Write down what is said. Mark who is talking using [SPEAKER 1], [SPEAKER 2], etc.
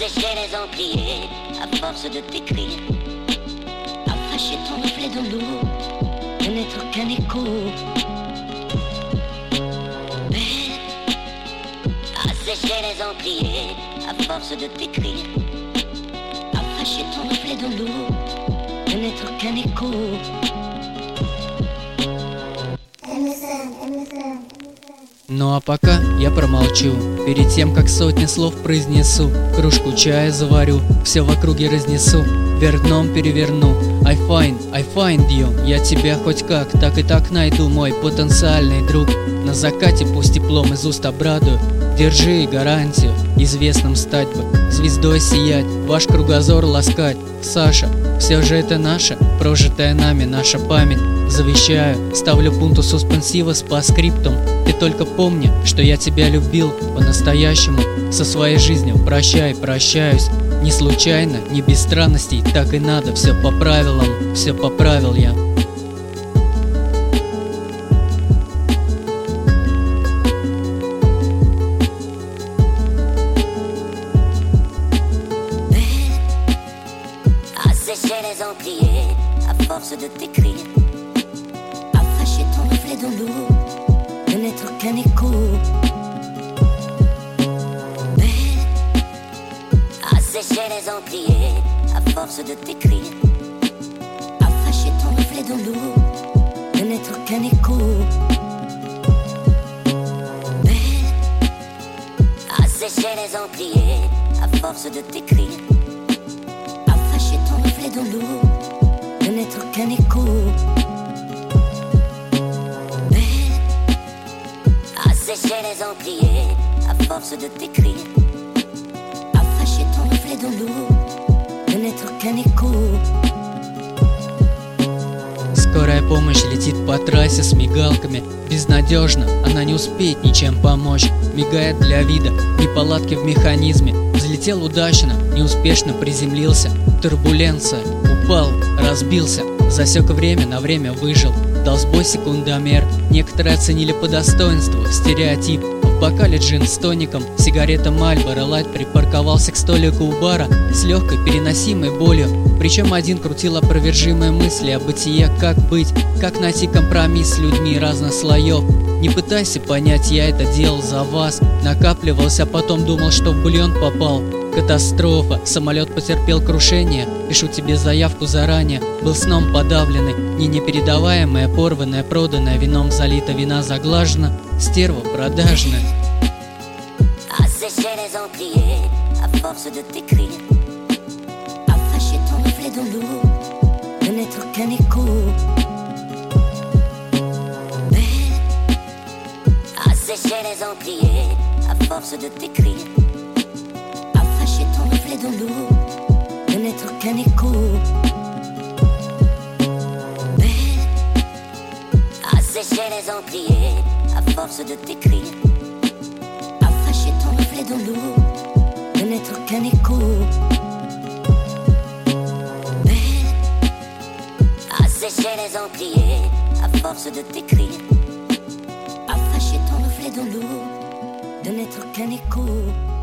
[SPEAKER 1] Assécher les encriers, à force de t'écrire, à fâcher ton reflet dans l'eau, de n'être qu'un écho. Belle, assécher les encriers, à force de t'écrire, à fâcher ton reflet dans l'eau, de n'être qu'un écho.
[SPEAKER 2] Ну а пока я промолчу. Перед тем, как сотни слов произнесу, кружку чая заварю, все в округе разнесу, вверх дном переверну. I find you. Я тебя хоть как, так и так найду, мой потенциальный друг. На закате пусть теплом из уст обрадую. Держи гарантию, известным стать бы, звездой сиять, ваш кругозор ласкать. Саша, все же это наше, прожитая нами наша память. Завещаю, ставлю пункту суспенсивос по скриптум. Ты только помни, что я тебя любил по-настоящему. Со своей жизнью прощаюсь. Не случайно, не без странностей, так и надо. Все по правилам, все поправил я.
[SPEAKER 1] Assécher les encriers, à force de t'écrire, à fâcher ton reflet dans l'eau, de n'être qu'un écho. Belle, assécher les encriers, à force de t'écrire, à fâcher ton reflet dans l'eau, de n'être qu'un écho. Belle, assécher les encriers, à force de t'écrire, dans l'eau, de n'être qu'un écho. Belle, assécher les encriers, à force de t'écrire, à fâcher ton reflet dans l'eau, de n'être qu'un écho.
[SPEAKER 2] Скорая помощь летит по трассе с мигалками. Безнадежно, она не успеет ничем помочь. Мигает для вида, неполадки в механизме. Взлетел удачно, неуспешно приземлился. Турбуленция, упал, разбился. Засек время, на время выжил. Дал сбой секундомер. Некоторые оценили по достоинству стереотип. В бокале джин с тоником, сигарета Мальборо Лайт припарковался к столику у бара с легкой переносимой болью. Причем один крутил опровержимые мысли о бытие, как быть, как найти компромисс с людьми разных слоев. Не пытайся понять, я это делал за вас. Накапливался, а потом думал, что в бульон попал. Катастрофа, самолет потерпел крушение. Пишу тебе заявку заранее. Был сном подавленный, не непередаваемая, порванная, проданная, вином залита, вина заглажена, стерва продажная.
[SPEAKER 1] Assécher les encriers, à force de t'écrire, à fâcher ton reflet dans l'eau, de n'être qu'un écho. Belle, assécher les encriers, à force de t'écrire, à fâcher ton reflet dans l'eau, de n'être qu'un écho. Belle, assécher les encriers, à force de t'écrire, à fâcher ton reflet dans l'eau, de n'être qu'un écho. Belle, assécher les encriers, à force de t'écrire, à fâcher ton reflet dans l'eau, de n'être qu'un écho.